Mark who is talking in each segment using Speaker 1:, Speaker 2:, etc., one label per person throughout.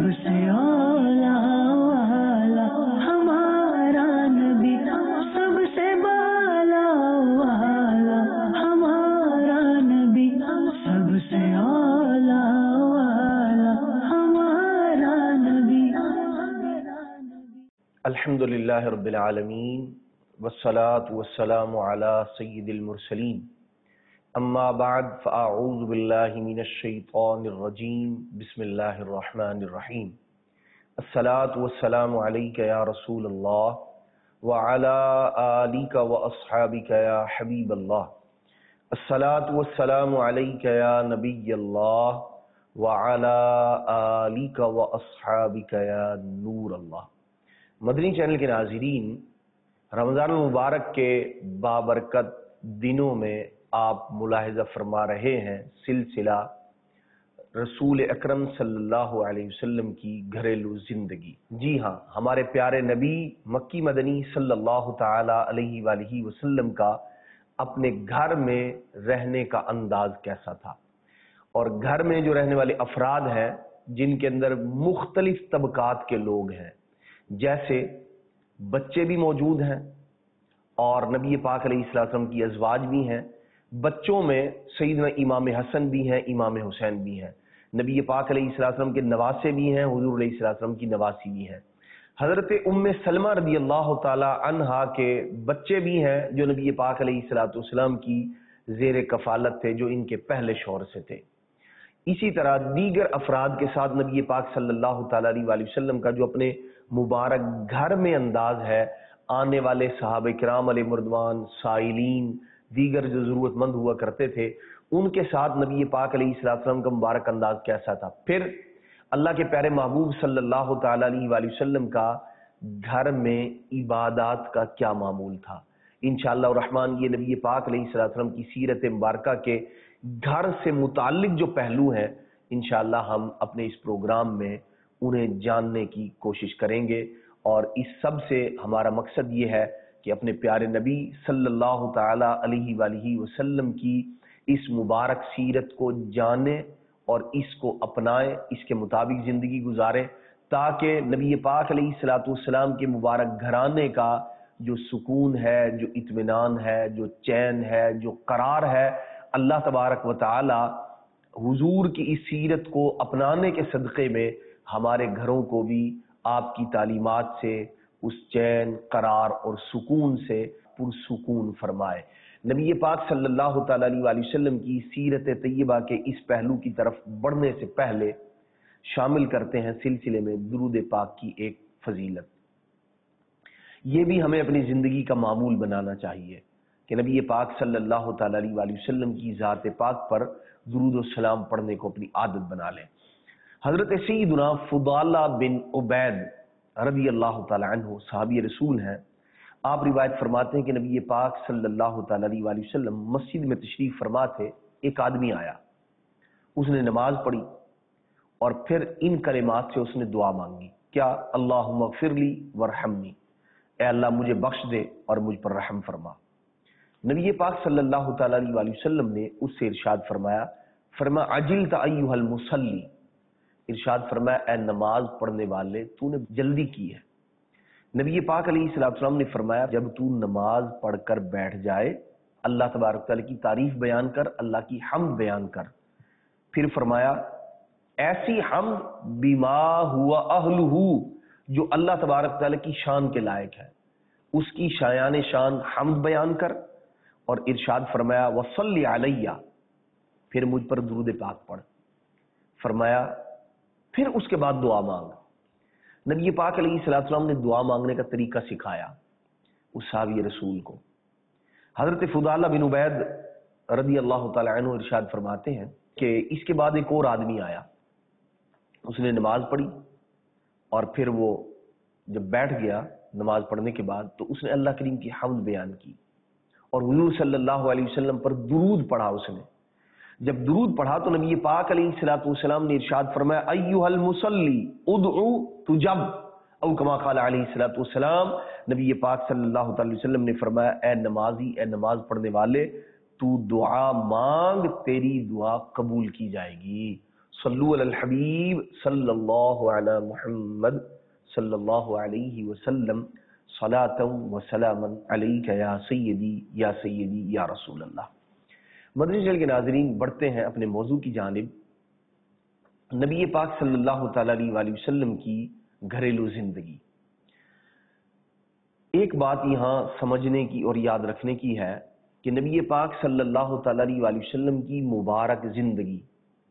Speaker 1: सबसे औला वाला हमारा नबी, सबसे बाला वाला हमारा नबी, सबसे औला वाला हमारा नबी।
Speaker 2: अल्हम्दुलिल्लाह रब्बिल आलमीन वस्सलातु वस्सलामु अला सय्यिदिल मुरसलीन अम्मा बाद फ़अऊज़ु बिल्लाहि मिनश शैतानिर रजीम बिस्मिल्लाहिर रहमानिर रहीम। अस्सलातु वस्सलामु अलैका या रसूलल्लाह व अला आलिका व अस्हाबिका या हबीबल्लाह। अस्सलातु वस्सलामु अलैका या नबियल्लाह व अला आलिका व अस्हाबिका या नूरल्लाह। मदनी चैनल के नाज़रीन, रमज़ान मुबारक के बाबरकत दिनों में आप मुलाहिज़ा फरमा रहे हैं सिलसिला रसूल अकरम सल्लल्लाहु अलैहि वसल्लम की घरेलू ज़िंदगी। जी हाँ, हमारे प्यारे नबी मक्की मदनी सल्लल्लाहु ताला अलैहि वालिहि वसल्लम का अपने घर में रहने का अंदाज कैसा था, और घर में जो रहने वाले अफराद हैं जिनके अंदर मुख्तलिफ तबकात के लोग हैं, जैसे बच्चे भी मौजूद हैं और नबी पाक अलैहिस्सलाम की अज़वाज भी हैं। बच्चों में सैयदना इमाम हसन भी हैं, इमाम हुसैन भी हैं, नबी पाक अलैहिस्सलाम के नवासे भी हैं, हुज़ूर अलैहिस्सलाम की नवासी भी हैं। हज़रत उम्मे सलमा रज़ियल्लाहु ताला अन्हा के बच्चे भी हैं जो नबी पाक अलैहिस्सलाम की ज़ेर कफ़ालत थे, जो इनके पहले शौहर से थे। इसी तरह दीगर अफराद के साथ नबी पाक सल्लल्लाहु ताला अलैहि वसल्लम का जो अपने मुबारक घर में अंदाज है, आने वाले सहाबा किराम अलैहिर्रिज़वान, साइलीन, दीगर जो ज़रूरतमंद हुआ करते थे, उनके साथ नबी पाक अलैहिस्सलाम का मुबारक अंदाज कैसा था। फिर अल्लाह के प्यारे महबूब सल्लल्लाहु ताला अलैहि वसल्लम का घर में इबादत का क्या मामूल था। इंशाअल्लाह रहमान ये नबी पाक अलैहिस्सलाम की सीरत मुबारका के घर से मुताल्लिक जो पहलू हैं, इंशाअल्लाह हम अपने इस प्रोग्राम में उन्हें जानने की कोशिश करेंगे। और इस सब से हमारा मकसद ये है कि अपने प्यारे नबी सल्लल्लाहु ताला अलैहि वालिहि वसल्लम की इस मुबारक सीरत को जानें और इसको अपनाएं, इसके मुताबिक ज़िंदगी गुजारें, ताकि नबी पाक अलैहिस्सलाम के मुबारक घराने का जो सुकून है, जो इत्मीनान है, जो चैन है, जो करार है, अल्लाह तबारक व तआला हुजूर की इस सीरत को अपनाने के सदक़े में हमारे घरों को भी आपकी तालीमात से उस चैन, करार और सुकून से पुरसुकून फरमाए। नबी पाक सल्लल्लाहु ताला अलैहि वसल्लम की सीरत तय्यबा के इस पहलू की तरफ बढ़ने से पहले शामिल करते हैं सिलसिले में दुरूद पाक की एक फजीलत। ये भी हमें अपनी ज़िंदगी का मामूल बनाना चाहिए कि नबी पाक सल्लल्लाहु ताला अलैहि वसल्लम की ज़ात पाक पर दुरूद और सलाम पढ़ने को अपनी आदत बना लें। हज़रत सय्यदुना फुदाला बिन उबैद रज़ियल्लाहु ताला अन्हु सहाबी रसूल हैं। आप रिवायत फरमाते हैं कि नबी पाक सल्लल्लाहु ताला अलैहि वसल्लम मस्जिद में तशरीफ फरमा थे। एक आदमी आया, उसने नमाज पढ़ी और फिर इन कलिमात से उसने दुआ मांगी, क्या? अल्लाहुम्मा ग़फ़िरली वरहमनी, ए अल्लाह मुझे बख्श दे और मुझ पर रहम फरमा। नबी पाक सल्लल्लाहु ताला अलैहि वसल्लम ने उससे इरशाद फरमाया अजिलत अय्युहल मुसल्ली, इरशाद फरमाया ए नमाज पढ़ने वाले, तूने जल्दी की है। नबी पाक अलैहिस्सलाम ने फरमाया जब तू नमाज पढ़कर बैठ जाए, अल्लाह तबारक तआला की तारीफ बयान कर, अल्लाह की हम्द बयान कर। फिर फरमाया ऐसी हम्द बिमा हुआ अहलुहु, जो अल्लाह तबारक तआला की शान के लायक है, उसकी शायान शान हम्द बयान कर। और इरशाद फरमाया वसल्ली अलैया, फिर मुझ पर दुरूद पाक पढ़। फरमाया फिर उसके बाद दुआ मांग। नबी पाक अलैहिस्सलाम ने दुआ मांगने का तरीका सिखाया उस सहाबी रसूल को। हजरत फुदाला बिन उबैद रज़ियल्लाहु ताला अन्हु इरशाद फरमाते हैं कि इसके बाद एक और आदमी आया, उसने नमाज पढ़ी और फिर वो जब बैठ गया नमाज पढ़ने के बाद, तो उसने अल्लाह करीम की हम्द बयान की और हुजूर सल्लल्लाहु अलैहि वसल्लम पर दुरूद पढ़ा। उसने जब दुरूद पढ़ा तो नबी पाक अलैहिस्सलाम ने इरशाद फरमाया अय्युहल मुसल्ली उदउ तुजब, औ कमा क़ाला अलैहिस्सलाम, नबी पाक सल्लल्लाहु अलैहि वसल्लम ने फरमाया ए नमाजी, ए नमाज पढ़ने वाले, तू दुआ मांग, तेरी दुआ कबूल की जाएगी। صلو علی الحبیب صلی اللہ علی محمد صلی اللہ علیہ وسلم صلاۃ و سلاما علیک یا سیدی یا سیدی یا رسول اللہ۔ مدنی چینل کے ناظرین، بڑھتے ہیں اپنے موضوع کی جانب، نبی پاک صلی اللہ تعالی علیہ وآلہ وسلم کی گھریلو زندگی۔ ایک بات یہاں سمجھنے کی اور یاد رکھنے کی ہے کہ نبی پاک صلی اللہ تعالی علیہ وآلہ وسلم کی مبارک زندگی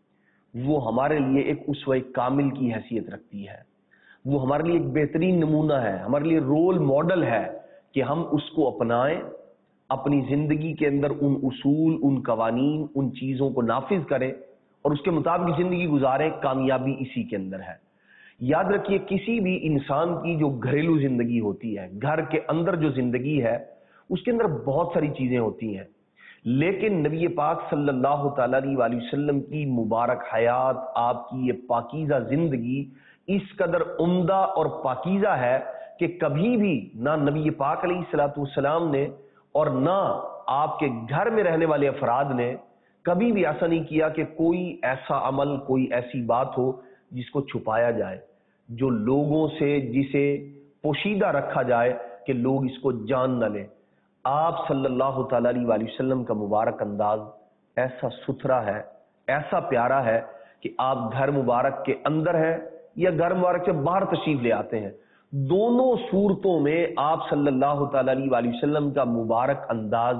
Speaker 2: وہ ہمارے لیے ایک اسوہ کامل کی حیثیت رکھتی ہے، وہ ہمارے لیے ایک بہترین نمونہ ہے، ہمارے لیے رول ماڈل ہے کہ ہم اس کو اپنائیں، اپنی زندگی کے اندر ان اصول، ان قوانین، ان چیزوں کو نافذ کریں اور اس کے مطابق زندگی گزاریں۔ کامیابی اسی کے اندر ہے۔ یاد رکھیے، کسی بھی انسان کی جو گھریلو زندگی ہوتی ہے، گھر کے اندر جو زندگی ہے، اس کے اندر بہت ساری چیزیں ہوتی ہیں، لیکن نبی پاک صلی اللہ تعالی علیہ وآلہ وسلم کی مبارک حیات، آپ کی یہ پاکیزہ زندگی اس قدر عمدہ اور پاکیزہ ہے کہ کبھی بھی نہ نبی پاک علیہ الصلوۃ والسلام نے اور نہ آپ کے گھر میں رہنے والے افراد نے کبھی بھی ایسا نہیں کیا کہ کوئی ایسا عمل، کوئی ایسی بات ہو جس کو چھپایا جائے، جو لوگوں سے جسے پوشیدہ رکھا جائے کہ لوگ اس کو جان نہ لیں۔ آپ صلی اللہ تعالی علیہ وآلہ وسلم کا مبارک انداز ایسا ستھرا ہے، ایسا پیارا ہے کہ آپ گھر مبارک کے اندر ہیں یا گھر مبارک سے باہر تشریف لے آتے ہیں، دونوں صورتوں میں آپ صلی اللہ تعالی علیہ وآلہ وسلم کا مبارک انداز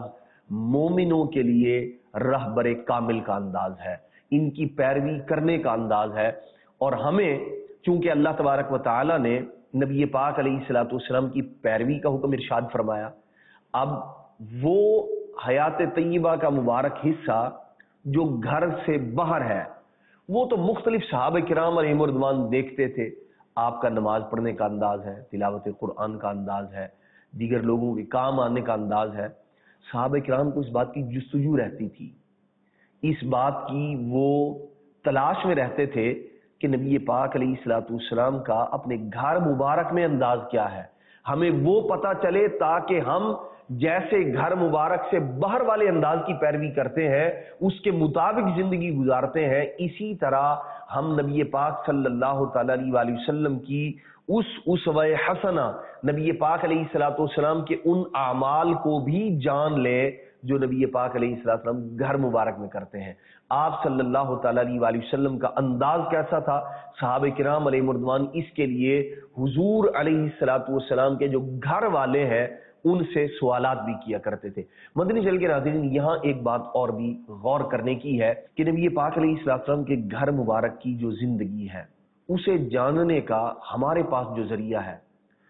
Speaker 2: مومنوں کے لیے رہبر کامل کا انداز ہے، ان کی پیروی کرنے کا انداز ہے۔ اور ہمیں چونکہ اللہ تبارک و تعالی نے نبی پاک علیہ الصلوۃ والسلام کی پیروی کا حکم ارشاد فرمایا، اب وہ حیات طیبہ کا مبارک حصہ جو گھر سے باہر ہے، وہ تو مختلف صحابہ کرام علیہم رضوان دیکھتے تھے۔ آپ کا نماز پڑھنے کا انداز ہے، تلاوت قرآن کا انداز ہے، دیگر لوگوں کے کام آنے کا انداز ہے۔ صحابہ کرام کو اس بات کی جستجو رہتی تھی، اس بات کی وہ تلاش میں رہتے تھے کہ نبی پاک علیہ الصلوۃ والسلام کا اپنے گھر مبارک میں انداز کیا ہے، ہمیں وہ پتہ چلے تاکہ ہم جیسے گھر مبارک سے باہر والے انداز کی پیروی کرتے ہیں، اس کے مطابق زندگی گزارتے ہیں، اسی طرح ہم نبی پاک صلی اللہ تعالی علیہ وآلہ وسلم کی اس اسوہ حسنہ، نبی پاک علیہ الصلوۃ والسلام کے ان اعمال کو بھی جان لیں جو نبی پاک علیہ الصلوۃ والسلام گھر مبارک میں کرتے ہیں۔ آپ صلی اللہ تعالی علیہ وآلہ وسلم کا انداز کیسا تھا، صحابہ کرام علیہ رضوان اس کے لیے حضور علیہ الصلوۃ والسلام کے جو گھر والے ہیں ان سے سوالات بھی کیا کرتے تھے۔ مدنی چینل کے ناظرین، یہاں ایک بات اور بھی غور کرنے کی ہے کہ نبی پاک علیہ الصلوۃ والسلام کے گھر مبارک کی جو زندگی ہے، اسے جاننے کا ہمارے پاس جو ذریعہ ہے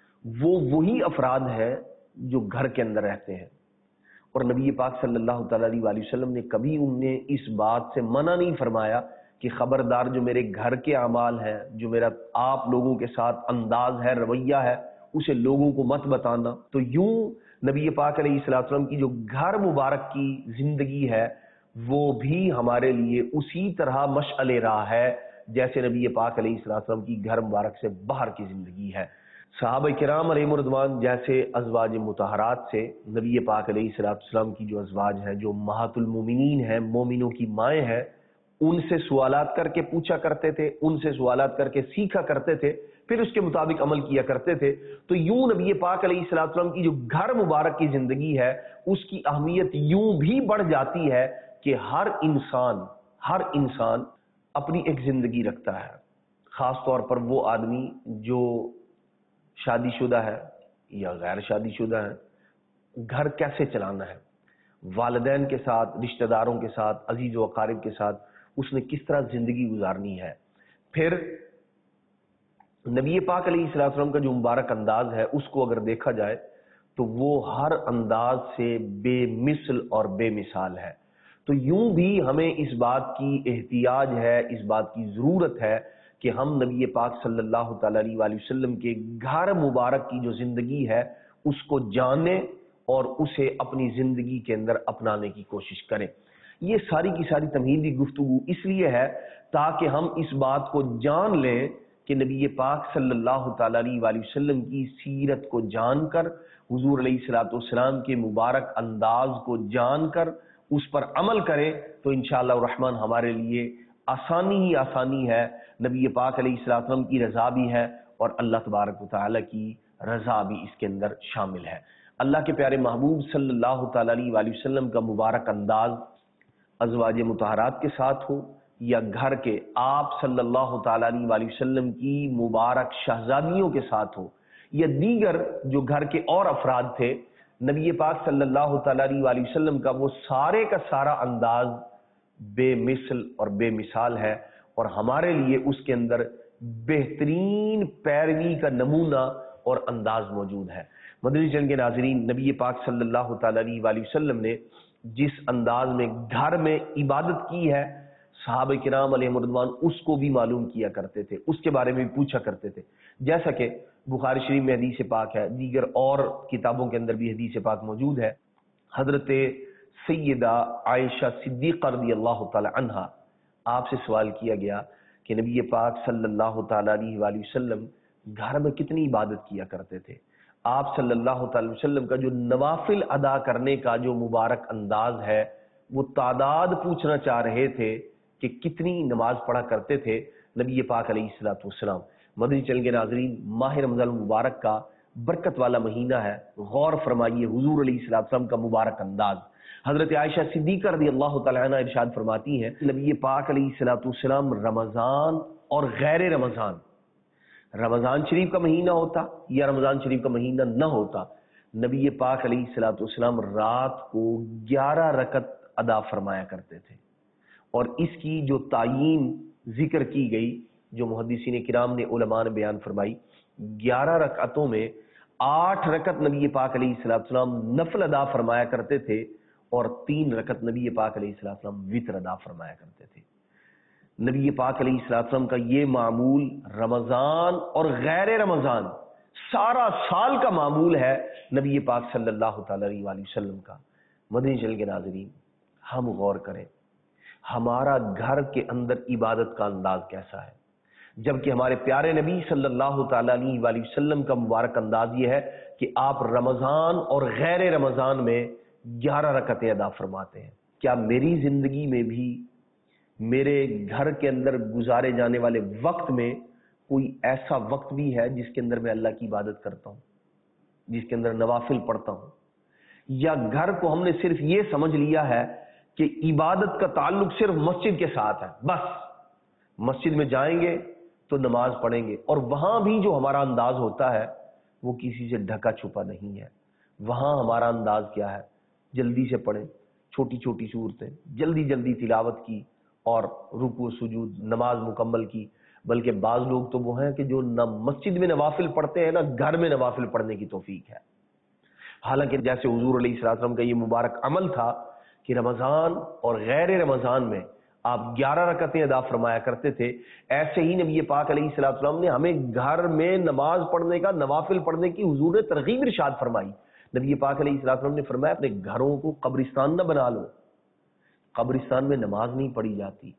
Speaker 2: وہ وہی افراد ہے جو گھر کے اندر رہتے ہیں، اور نبی پاک صلی اللہ تعالی علیہ وآلہ وسلم نے کبھی انہیں اس بات سے منع نہیں فرمایا کہ خبردار جو میرے گھر کے اعمال ہیں، جو میرا آپ لوگوں کے ساتھ انداز ہے، رویہ ہے، اسے لوگوں کو مت بتانا۔ تو یوں نبی پاک علیہ الصلوۃ والسلام کی جو گھر مبارک کی زندگی ہے وہ بھی ہمارے لیے اسی طرح مشعل راہ ہے جیسے نبی پاک علیہ الصلوۃ والسلام کی گھر مبارک سے باہر کی زندگی ہے۔ صحابہ کرام علیہ رضوان جیسے ازواج مطہرات سے نبی پاک علیہ الصلوۃ والسلام کی جو ازواج ہیں، جو امہات المومنین ہیں، مومنوں کی مائیں ہیں، ان سے سوالات کر کے پوچھا کرتے تھے، ان سے سوالات کر کے سیکھا کرتے تھے، پھر اس کے مطابق عمل کیا کرتے تھے۔ تو یوں نبی پاک علیہ الصلوۃ والسلام کی جو گھر مبارک کی زندگی ہے اس کی اہمیت یوں بھی بڑھ جاتی ہے کہ ہر انسان اپنی ایک زندگی رکھتا ہے، خاص طور پر وہ آدمی جو شادی شدہ ہے یا غیر شادی شدہ ہے، گھر کیسے چلانا ہے، والدین کے ساتھ، رشتہ داروں کے ساتھ، عزیز و اقارب کے ساتھ اس نے کس طرح زندگی گزارنی ہے۔ پھر نبی پاک علیہ الصلوۃ والسلام کا جو مبارک انداز ہے اس کو اگر دیکھا جائے تو وہ ہر انداز سے بے مثل اور بے مثال ہے۔ تو یوں بھی ہمیں اس بات کی احتیاج ہے، اس بات کی ضرورت ہے کہ ہم نبی پاک صلی اللہ تعالی علیہ وآلہ وسلم کے گھر مبارک کی جو زندگی ہے اس کو جانیں اور اسے اپنی زندگی کے اندر اپنانے کی کوشش کریں۔ یہ ساری کی ساری تمہیدی گفتگو اس لیے ہے تاکہ ہم اس بات کو جان لیں کہ نبی پاک صلی اللہ تعالی علیہ وآلہ وسلم کی سیرت کو جان کر، حضور علیہ الصلوۃ والسلام کے مبارک انداز کو جان کر اس پر عمل کریں تو انشاءاللہ الرحمن ہمارے لیے آسانی ہی آسانی ہے، نبی پاک علیہ السلام کی رضا بھی ہے اور اللہ تبارک و تعالیٰ کی رضا بھی اس کے اندر شامل ہے۔ اللہ کے پیارے محبوب صلی اللہ تعالیٰ علیہ وآلہ وسلم کا مبارک انداز ازواج مطہرات کے ساتھ ہو یا گھر کے آپ صلی اللہ تعالیٰ علیہ وآلہ وسلم کی مبارک شہزادیوں کے ساتھ ہو یا دیگر جو گھر کے اور افراد تھے، نبی پاک صلی اللہ تعالیٰ علیہ وآلہ وسلم کا وہ سارے کا سارا انداز بے مثل اور بے مثال ہے، اور ہمارے لیے اس کے اندر بہترین پیروی کا نمونہ اور انداز موجود ہے۔ مدنی چینل کے ناظرین، نبی پاک صلی اللہ تعالیٰ علیہ وآلہ وسلم نے جس انداز میں گھر میں عبادت کی ہے، صحابہ کرام علیہم رضوان اس کو بھی معلوم کیا کرتے تھے، اس کے بارے میں بھی پوچھا کرتے تھے، جیسا کہ بخاری شریف میں حدیث پاک ہے، دیگر اور کتابوں کے اندر بھی حدیث پاک موجود ہے۔ حضرت سیدہ عائشہ صدیقہ رضی اللہ تعالی عنہا، آپ سے سوال کیا گیا کہ نبی پاک صلی اللہ تعالی علیہ وآلہ وسلم گھر میں کتنی عبادت کیا کرتے تھے؟ آپ صلی اللہ تعالی وسلم کا جو نوافل ادا کرنے کا جو مبارک انداز ہے، وہ تعداد پوچھنا چاہ رہے تھے کہ کتنی نماز پڑھا کرتے تھے نبی پاک علیہ الصلوۃ والسلام۔ مدنی چینل کے ناظرین، ماہ رمضان المبارک کا برکت والا مہینہ ہے، غور فرمائیے حضور علیہ السلام کا مبارک انداز۔ حضرت عائشہ صدیقہ رضی اللہ تعالی عنہ ارشاد فرماتی ہیں، نبی پاک علیہ الصلوۃ والسلام رمضان اور غیر رمضان، رمضان شریف کا مہینہ ہوتا یا رمضان شریف کا مہینہ نہ ہوتا، نبی پاک علیہ الصلوۃ والسلام رات کو 11 رکعت ادا فرمایا کرتے تھے، اور اس کی جو تعیین ذکر کی گئی، جو محدثین کرام نے علماء نے بیان فرمائی، 11 رکعتوں میں 8 رکعت نبی پاک علیہ السلام نفل ادا فرمایا کرتے تھے، اور 3 رکعت نبی پاک علیہ السلام وتر ادا فرمایا کرتے تھے۔ نبی پاک علیہ السلام کا یہ معمول رمضان اور غیر رمضان سارا سال کا معمول ہے نبی پاک صلی اللہ تعالی علیہ وآلہ وسلم کا۔ مدنی چینل کے ناظرین، ہم غور کریں ہمارا گھر کے اندر عبادت کا انداز کیسا ہے، جبکہ ہمارے پیارے نبی صلی اللہ تعالی علیہ وآلہ وسلم کا مبارک انداز یہ ہے کہ آپ رمضان اور غیر رمضان میں 11 رکعتیں ادا فرماتے ہیں۔ کیا میری زندگی میں بھی، میرے گھر کے اندر گزارے جانے والے وقت میں کوئی ایسا وقت بھی ہے جس کے اندر میں اللہ کی عبادت کرتا ہوں، جس کے اندر نوافل پڑھتا ہوں؟ یا گھر کو ہم نے صرف یہ سمجھ لیا ہے کہ عبادت کا تعلق صرف مسجد کے ساتھ ہے، بس مسجد میں جائیں گے تو نماز پڑھیں گے، اور وہاں بھی جو ہمارا انداز ہوتا ہے وہ کسی سے ڈھکا چھپا نہیں ہے۔ وہاں ہمارا انداز کیا ہے؟ جلدی سے پڑھیں، چھوٹی چھوٹی صورتیں، جلدی جلدی تلاوت کی اور رکوع سجود نماز مکمل کی۔ بلکہ بعض لوگ تو وہ ہیں کہ جو نہ مسجد میں نوافل پڑھتے ہیں نہ گھر میں نوافل پڑھنے کی توفیق ہے، حالانکہ جیسے حضور علیہ السلام کا یہ مبارک عمل تھا کہ رمضان اور غیر رمضان میں آپ 11 رکعتیں ادا فرمایا کرتے تھے، ایسے ہی نبی پاک علیہ السلام نے ہمیں گھر میں نماز پڑھنے کا، نوافل پڑھنے کی حضور نے ترغیب ارشاد فرمائی۔ نبی پاک علیہ السلام نے فرمایا اپنے گھروں کو قبرستان نہ بنا لو، قبرستان میں نماز نہیں پڑھی جاتی،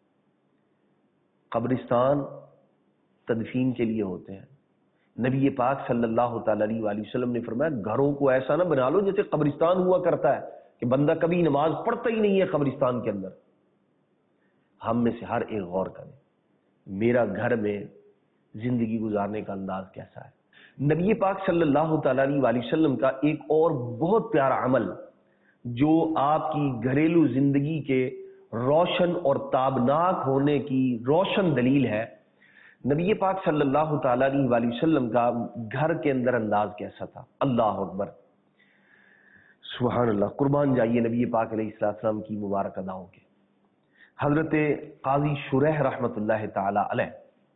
Speaker 2: قبرستان تدفین کے لیے ہوتے ہیں۔ نبی پاک صلی اللہ تعالی علیہ وآلہ وسلم نے فرمایا گھروں کو ایسا نہ بنا لو جیسے قبرستان ہوا کرتا ہے کہ بندہ کبھی نماز پڑھتا ہی نہیں ہے قبرستان کے اندر۔ ہم میں سے ہر ایک غور کرے میرا گھر میں زندگی گزارنے کا انداز کیسا ہے۔ نبی پاک صلی اللہ تعالی علیہ وآلہ وسلم کا ایک اور بہت پیارا عمل جو آپ کی گھریلو زندگی کے روشن اور تابناک ہونے کی روشن دلیل ہے، نبی پاک صلی اللہ تعالی علیہ وآلہ وسلم کا گھر کے اندر انداز کیسا تھا۔ اللہ اکبر، سبحان اللہ، قربان جائیے نبی پاک علیہ السلام کی مبارک اداؤں کے۔ حضرت قاضی شریح رحمت اللہ تعالی علیہ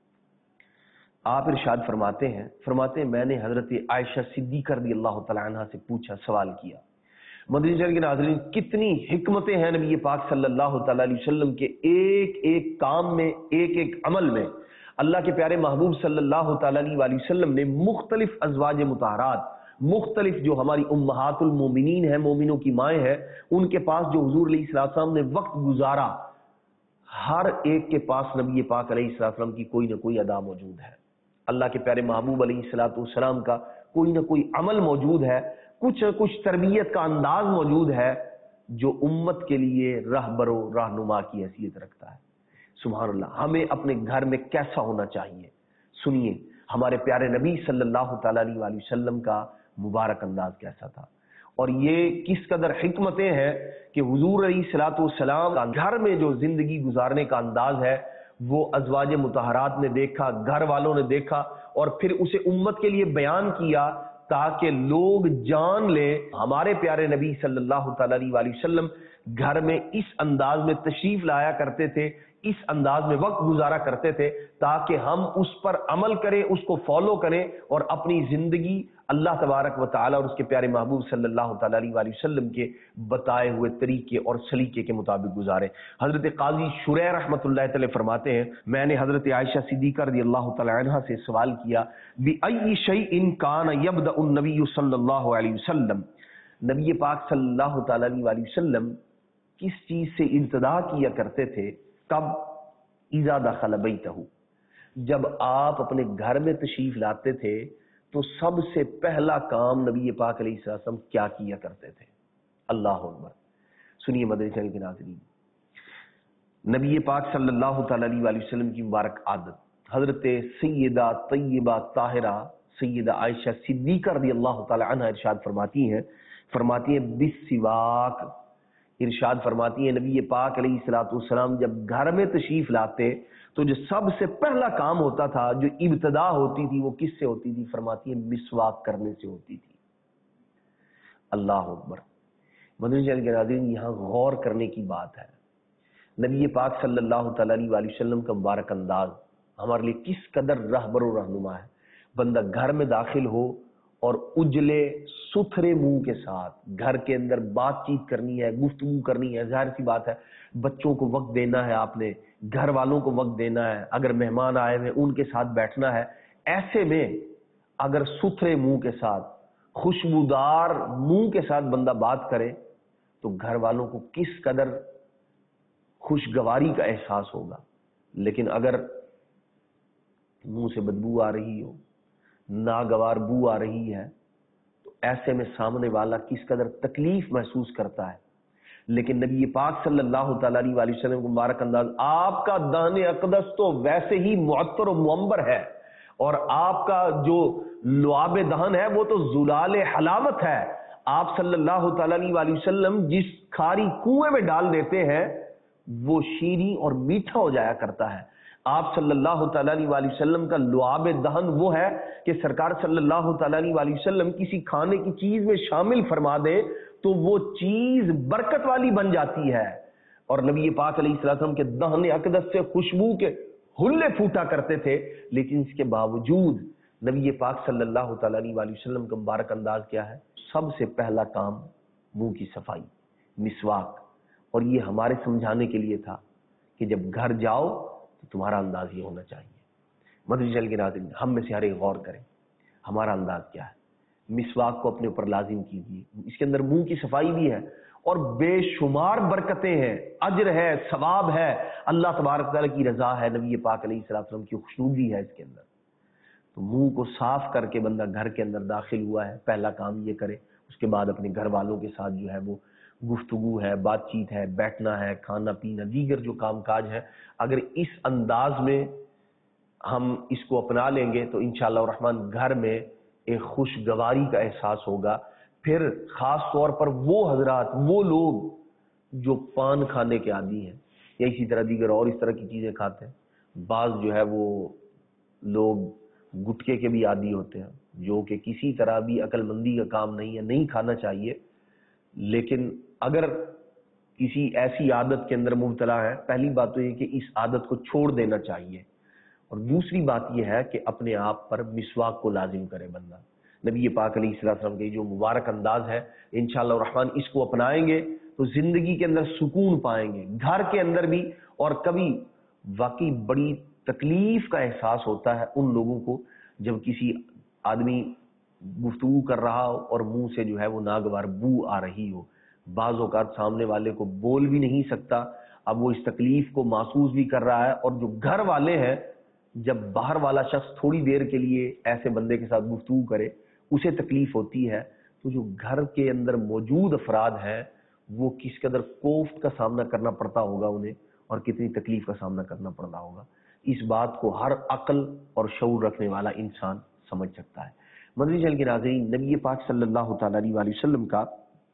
Speaker 2: آپ ارشاد فرماتے ہیں میں نے حضرت عائشہ صدیقہ رضی اللہ تعالی عنہ سے پوچھا، سوال کیا۔ مدنی چینل کے ناظرین، کتنی حکمتیں ہیں نبی پاک صلی اللہ تعالی علیہ وسلم کے ایک ایک کام میں، ایک ایک عمل میں۔ اللہ کے پیارے محبوب صلی اللہ تعالی علیہ وآلہ وسلم نے مختلف ازواج مطہرات، مختلف جو ہماری امہات المومنین ہیں، مومنوں کی مائیں ہیں، ان کے پاس جو حضور علیہ السلام نے وقت گزارا، ہر ایک کے پاس نبی پاک علیہ السلام کی کوئی نہ کوئی ادا موجود ہے۔ اللہ کے پیارے محبوب علیہ السلام کا کوئی نہ کوئی عمل موجود ہے، کچھ نہ کچھ تربیت کا انداز موجود ہے جو امت کے لیے رہبر و رہنما کی حیثیت رکھتا ہے۔ सुभान अल्लाह। हमें अपने घर में कैसा होना चाहिए, सुनिए हमारे प्यारे नबी सल्लल्लाहु तआला अलैहि वसल्लम का मुबारक अंदाज कैसा था, और ये किस कदर हिकमतें हैं कि हुजूर अलैहिस्सलातु वस्सलाम का घर में जो जिंदगी गुजारने का अंदाज है वो अज़वाज मुतहरात ने देखा, घर वालों ने देखा, और फिर उसे उम्मत के लिए बयान किया ताकि लोग जान ले हमारे प्यारे नबी सल्लल्लाहु तआला अलैहि वसल्लम घर में इस अंदाज में तशरीफ लाया करते थे, इस अंदाज में वक्त गुजारा करते थे, ताकि हम उस पर अमल करें, उसको फॉलो करें और अपनी जिंदगी अल्लाह तबारक व तआला और उसके प्यारे महबूब सल्लल्लाहु तआला अलैहि वसल्लम के बताए हुए तरीके और सलीके के मुताबिक गुजारें। हजरत काजी शुरैह रहमतुल्लाह तआला फरमाते हैं, मैंने हजरत आयशा सिद्दीक़ा रज़ियल्लाहु तआला अन्हा से सवाल किया, बि अय्यि शैइन कान यब्दअ नबी सल्लल्लाहु अलैहि वसल्लम, नबी पाक सल्लल्लाहु तआला अलैहि वसल्लम किस चीज से इब्तिदा किया करते थे, कब, इज़ा दखल बैतहू, जब आप अपने घर में तशरीफ लाते थे तो सबसे पहला काम नबी पाक अलैहिस्सलाम क्या किया करते थे। अल्लाह अकबर। सुनिए मदनी चैनल के नाज़रीन, नबी पाक सल्लल्लाहु तआला अलैहि वसल्लम की मुबारक आदत, हजरत सैयदा तय्यबा ताहिरा सैयदा आयशा सिद्दीक़ा रज़ियल्लाहु तआला अन्हा इरशाद फरमाती हैं बिस्सिवाक, इरशाद फरमाती है नबी पाक अलैहिस्सलातु वस्सलाम जब घर में तशरीफ लाते तो जो सबसे पहला काम होता था, जो इब्तिदा होती थी, वो किससे होती थी? फरमाती है मिसवाक करने से होती थी। अल्लाह अकबर। मदनी चैनल के नाज़रीन, यहाँ गौर करने की बात है, नबी पाक सल्लल्लाहु तआला अलैहि वसल्लम का मुबारक अंदाज हमारे लिए किस कदर रहबर और रहनुमा है। बंदा घर में दाखिल हो और उजले सुथरे मुंह के साथ घर के अंदर बातचीत करनी है, गुफ्तगू करनी है, जाहिर सी बात है बच्चों को वक्त देना है, आपने घर वालों को वक्त देना है, अगर मेहमान आए हुए उनके साथ बैठना है। ऐसे में अगर सुथरे मुंह के साथ, खुशबूदार मुंह के साथ बंदा बात करे तो घर वालों को किस कदर खुशगवारी का एहसास होगा। लेकिन अगर मुंह से बदबू आ रही हो, नागवार बू आ रही है, तो ऐसे में सामने वाला किस कदर तकलीफ महसूस करता है। लेकिन नबी पाक सल्लल्लाहु तआला अलैहि वसल्लम का मुबारक अंदाज, आपका दाने अक़दस तो वैसे ही मुअत्तर और मुअम्बर है, और आपका जो लुआब दहन है वो तो जुलाल हलावत है। आप सल्लल्लाहु तआला अलैहि वसल्लम जिस खारी कुएं में डाल देते हैं वो शीरी और मीठा हो जाया करता है। आप सल्लल्लाहु तआला अलैहि वसल्लम का लुआब दहन वो है कि सरकार सल्लल्लाहु तआला अलैहि वसल्लम किसी खाने की चीज में शामिल फरमा दे तो वो चीज बरकत वाली बन जाती है। और नबी पाक अलैहिस्सलाम के दहन अक़दस से खुशबू के हुल्ले फूटा करते थे, लेकिन इसके बावजूद नबी पाक सल्लल्लाहु तआला अलैहि वसल्लम का मुबारक अंदाज क्या है? सबसे पहला काम मुंह की सफाई, मिसवाक। और ये हमारे समझाने के लिए था कि जब घर जाओ तो तुम्हारा अंदाज ये होना चाहिए। मदनी चैनल के नाज़रीन, हम में से हर एक गौर करें, हमारा अंदाज क्या है। मिसवाक को अपने ऊपर लाजिम कीजिए, इसके अंदर मुंह की सफाई भी है और बेशुमार बरकतें हैं, अजर है, सवाब है, अल्लाह तबारक तआला की रजा है, नबी पाक अलैहिस्सलाम की खुशनूदी है इसके अंदर। तो मुंह को साफ करके बंदा घर के अंदर दाखिल हुआ है, पहला काम ये करे। उसके बाद अपने घर वालों के साथ जो है वो गुफ्तगू है, बातचीत है, बैठना है, खाना पीना, दीगर जो काम काज है, अगर इस अंदाज में हम इसको अपना लेंगे तो इंशाअल्लाह रहमान घर में एक खुशगवारी का एहसास होगा। फिर खास तौर पर वो हजरात, वो लोग जो पान खाने के आदी हैं या इसी तरह दीगर और इस तरह की चीजें खाते हैं, बाज जो है वो लोग गुटखे के भी आदी होते हैं, जो कि किसी तरह भी अक्लमंदी का काम नहीं है, नहीं खाना चाहिए। लेकिन अगर किसी ऐसी आदत के अंदर मुब्तला है, पहली बात तो ये कि इस आदत को छोड़ देना चाहिए, और दूसरी बात यह है कि अपने आप पर मिसवाक को लाजिम करे बंदा। नबी पाक अलैहिस्सलाम के जो मुबारक अंदाज है, इंशाअल्लाह रहमान इसको अपनाएंगे तो जिंदगी के अंदर सुकून पाएंगे, घर के अंदर भी। और कभी वाकई बड़ी तकलीफ का एहसास होता है उन लोगों को जब किसी आदमी गुफ्तगू कर रहा हो और मुंह से जो है वो नागवार बू आ रही हो, बाज़ औक़ात सामने वाले को बोल भी नहीं सकता, अब वो इस तकलीफ को महसूस भी कर रहा है। और जो घर वाले हैं, जब बाहर वाला शख्स थोड़ी देर के लिए ऐसे बंदे के साथ गुफ्तगू करे, उसे तकलीफ होती है, तो जो घर के अंदर मौजूद अफराद हैं वो किस कदर कोफ्त का सामना करना पड़ता होगा उन्हें। اور کتنی تکلیف کا سامنا کرنا پڑ رہا ہوگا، اس بات کو ہر عقل اور شعور رکھنے والا انسان سمجھ سکتا ہے۔ مدنی چینل کے ناظرین، نبی پاک صلی اللہ تعالی علیہ وسلم کا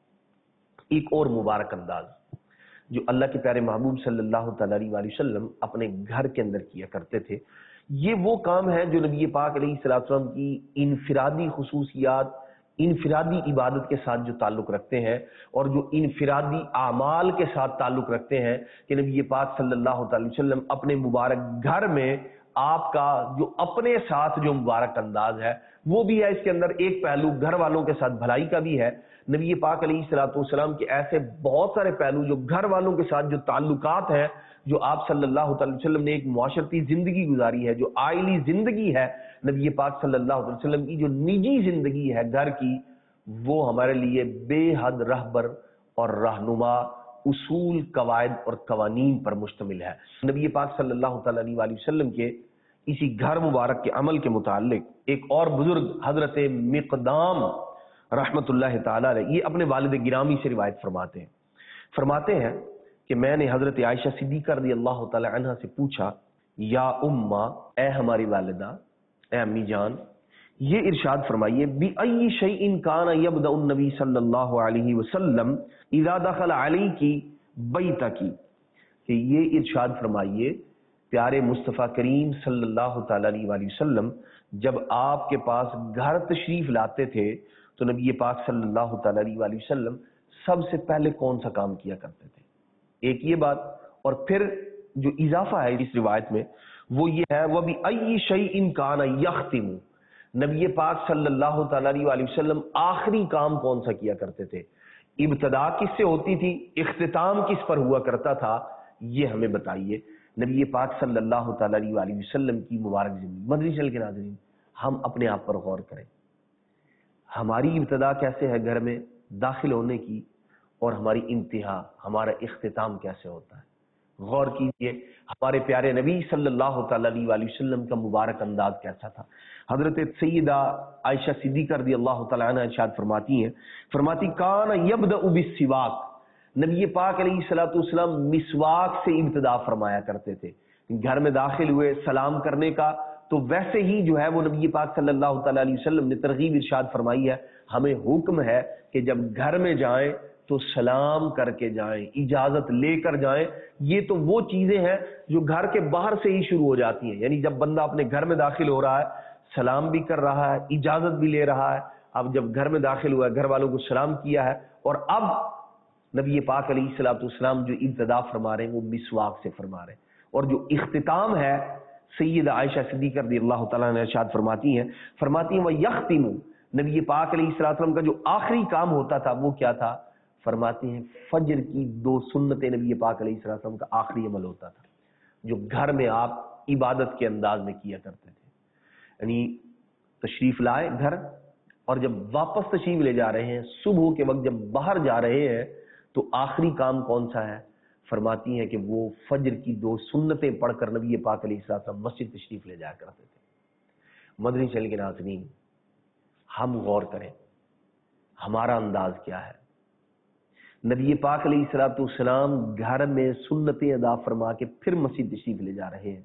Speaker 2: ایک اور مبارک انداز جو اللہ کے پیارے محبوب صلی اللہ تعالی علیہ وسلم اپنے گھر کے اندر کیا کرتے تھے، یہ وہ کام ہے جو نبی پاک علیہ السلام کی انفرادی خصوصیات، انفرادی عبادت کے ساتھ جو تعلق رکھتے ہیں اور جو انفرادی اعمال کے ساتھ تعلق رکھتے ہیں کہ نبی پاک صلی اللہ تعالی وسلم اپنے مبارک گھر میں آپ کا جو اپنے ساتھ جو مبارک انداز ہے وہ بھی ہے۔ اس کے اندر ایک پہلو گھر والوں کے ساتھ بھلائی کا بھی ہے۔ نبی پاک علیہ السلام کے ایسے بہت سارے پہلو جو گھر والوں کے ساتھ جو تعلقات ہیں، جو آپ صلی اللہ علیہ وسلم نے ایک معاشرتی زندگی گزاری ہے، جو عائلی زندگی ہے، نبی پاک صلی اللہ علیہ وسلم کی جو نجی زندگی ہے گھر کی، وہ ہمارے لیے بے حد رہبر اور رہنما اصول، قواعد اور قوانین پر مشتمل ہے۔ نبی پاک صلی اللہ تعالی علیہ وسلم کے اسی گھر مبارک کے عمل کے متعلق ایک اور بزرگ حضرت مقدام رحمت اللہ تعالی علیہ یہ اپنے والد گرامی سے روایت فرماتے ہیں کہ میں نے حضرت عائشہ صدیقہ رضی اللہ تعالی عنہ سے پوچھا، یا اماں، اے ہماری والدہ، اے امی جان، یہ ارشاد فرمائیے، بِأَيِّ شَيْءٍ كَانَ يَبْدَأُ النَّبِي صلی اللہ علیہ وسلم اذا دخل علیکی بیتکی، کہ یہ ارشاد فرمائیے پیارے مصطفیٰ کریم صلی اللہ تعالی علیہ وسلم جب آپ کے پاس گھر تشریف لاتے تھے تو نبی پاک صلی اللہ تعالی علیہ وسلم سب سے پہلے کون سا کام کیا کرتے تھے؟ ایک یہ بات، اور پھر جو اضافہ ہے اس روایت میں وہ یہ ہے، وَبِأَيِّ شَيْءٍ كَانَ يَخْتِمُ، نبی پاک صلی اللہ تعالی علیہ وسلم آخری کام کون سا کیا کرتے تھے؟ ابتدا کس سے ہوتی تھی، اختتام کس پر ہوا کرتا تھا، یہ ہمیں بتائیے۔ نبی پاک صلی اللہ تعالی علیہ وسلم کی مبارک زندگی۔ مدنی چینل کے ناظرین، ہم اپنے آپ پر غور کریں، ہماری ابتدا کیسے ہے گھر میں داخل ہونے کی، اور ہماری انتہا، ہمارا اختتام کیسے ہوتا ہے۔ غور کیجئے ہمارے پیارے نبی صلی اللہ تعالی علیہ وسلم کا مبارک انداز کیسا تھا۔ حضرت سیدہ عائشہ صدیقہ رضی اللہ تعالی عنہ ارشاد فرماتی کان یبدأ بالسواک، نبی پاک علیہ السلام مسواک سے ابتدا فرمایا کرتے تھے۔ گھر میں داخل ہوئے سلام کرنے کا تو ویسے ہی جو ہے وہ نبی پاک صلی اللہ تعالی علیہ وسلم نے ترغیب ارشاد فرمائی ہے، ہمیں حکم ہے کہ جب گھر میں جائیں تو سلام کر کے جائیں، اجازت لے کر جائیں۔ یہ تو وہ چیزیں ہیں جو گھر کے باہر سے ہی شروع ہو جاتی ہیں، یعنی جب بندہ اپنے گھر میں داخل ہو رہا ہے سلام بھی کر رہا ہے، اجازت بھی لے رہا ہے۔ اب جب گھر میں داخل ہوا ہے، گھر والوں کو سلام کیا ہے، اور اب نبی پاک علیہ السلام جو ابتدا فرما رہے ہیں وہ مسواک سے فرما رہے ہیں، اور جو اختتام ہے سیدہ عائشہ صدیقہ رضی اللہ تعالیٰ عنہ ارشاد فرماتی ہیں وَيَخْتِمُ، نبی پاک علیہ السلام کا جو آخری کام ہوتا تھا وہ کیا تھا؟ فرماتی ہیں فجر کی 2 سنتیں نبی پاک علیہ السلام کا آخری عمل ہوتا تھا، جو گھر میں آپ عبادت کے انداز میں کیا کرتے تھے۔ یعنی تشریف لائے گھر، اور جب واپس تشریف لے جا رہے ہیں، صبح کے وقت جب باہر جا رہے ہیں تو آخری کام کون سا ہے؟ فرماتی ہیں کہ وہ فجر کی 2 سنتیں پڑھ کر نبی پاک علیہ السلام مسجد تشریف لے جایا کرتے تھے۔ مدنی چینل کے ناظرین، ہم غور کریں ہمارا انداز کیا ہے۔ نبی پاک علیہ السلام گھر میں سنتیں ادا فرما کے پھر مسجد تشریف لے جا رہے ہیں،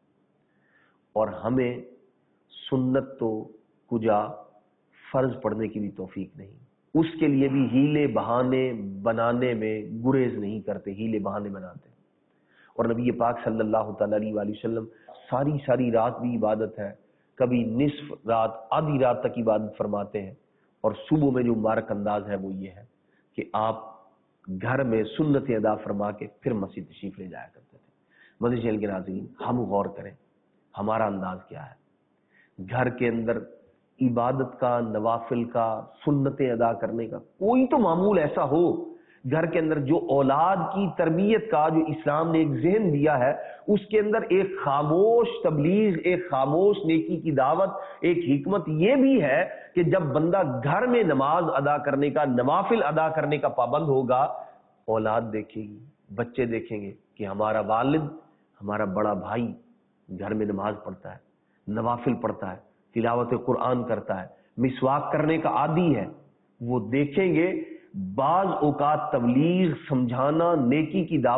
Speaker 2: اور ہمیں سنت تو کجا فرض پڑھنے کی بھی توفیق نہیں، اس کے لیے بھی ہیلے بہانے بنانے میں گریز نہیں کرتے، ہیلے بہانے بناتے۔ اور نبی پاک صلی اللہ تعالی علیہ وسلم ساری رات بھی عبادت ہے، کبھی نصف رات، آدھی رات تک عبادت فرماتے ہیں، اور صبح میں جو مبارک انداز ہے وہ یہ ہے کہ آپ گھر میں سنتیں ادا فرما کے پھر مسجد تشریف لے جایا کرتے تھے۔ مدنی چینل کے ناظرین، ہم غور کریں ہمارا انداز کیا ہے۔ گھر کے اندر عبادت کا، نوافل کا، سنتیں ادا کرنے کا کوئی تو معمول ایسا ہو گھر کے اندر جو اولاد کی تربیت کا جو اسلام نے ایک ذہن دیا ہے، اس کے اندر ایک خاموش تبلیغ، ایک خاموش نیکی کی دعوت، ایک حکمت یہ بھی ہے کہ جب بندہ گھر میں نماز ادا کرنے کا، نوافل ادا کرنے کا پابند ہوگا، اولاد دیکھے گی، بچے دیکھیں گے کہ ہمارا والد، ہمارا بڑا بھائی گھر میں نماز پڑھتا ہے، نوافل پڑھتا ہے، تلاوت قرآن کرتا ہے، مسواک کرنے کا عادی ہے۔ وہ دیکھیں گے بعض اوقات تبلیغ، سمجھانا، نیکی کی دعوت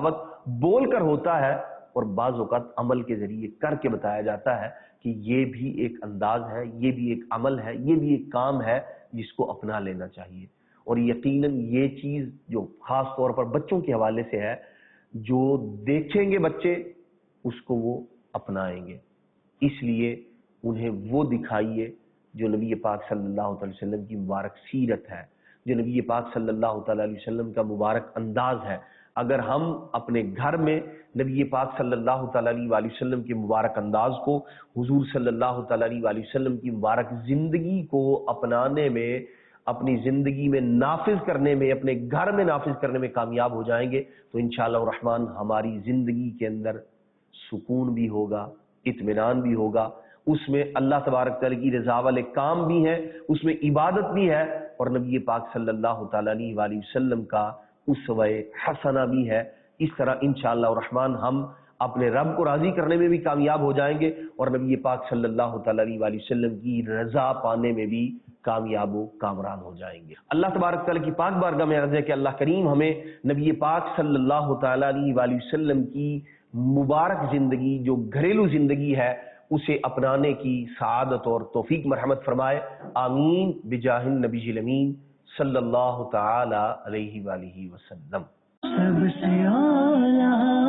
Speaker 2: بول کر ہوتا ہے اور بعض اوقات عمل کے ذریعے کر کے بتایا جاتا ہے کہ یہ بھی ایک انداز ہے، یہ بھی ایک عمل ہے، یہ بھی ایک کام ہے جس کو اپنا لینا چاہیے۔ اور یقیناً یہ چیز جو خاص طور پر بچوں کے حوالے سے ہے، جو دیکھیں گے بچے اس کو وہ اپنائیں گے، اس لیے انہیں وہ دکھائیے جو نبی پاک صلی اللہ علیہ وسلم کی مبارک سیرت ہے، جو نبی پاک صلی اللہ تعالی علیہ وسلم کا مبارک انداز ہے۔ اگر ہم اپنے گھر میں نبی پاک صلی اللہ تعالی علیہ وسلم کے مبارک انداز کو، حضور صلی اللہ تعالی علیہ وسلم کی مبارک زندگی کو اپنانے میں، اپنی زندگی میں نافذ کرنے میں، اپنے گھر میں نافذ کرنے میں کامیاب ہو جائیں گے تو انشاءاللہ الرحمن ہماری زندگی کے اندر سکون بھی ہوگا، اطمینان بھی ہوگا، اس میں اللہ تبارک تعالیٰ کی رضا والے کام بھی ہیں، اس میں عبادت بھی ہے، اور نبی پاک صلی اللہ تعالیٰ علیہ وسلم کا اسوہ حسنہ بھی ہے۔ اس طرح انشاءاللہ الرحمن ہم اپنے رب کو راضی کرنے میں بھی کامیاب ہو جائیں گے اور نبی پاک صلی اللہ تعالیٰ علیہ وسلم کی رضا پانے میں بھی کامیاب و کامران ہو جائیں گے۔ اللہ تبارک تعالیٰ کی پاک بارگاہ میں عرض ہے کہ اللہ کریم ہمیں نبی پاک صلی اللہ تعالیٰ علیہ وسلم کی مبارک زندگی جو گھریلو زندگی ہے اسے اپنانے کی سعادت اور توفیق مرحمت فرمائے، آمین بجاہ النبی الامین صلی اللہ تعالی علیہ وآلہ وسلم۔
Speaker 1: سب سے اعلیٰ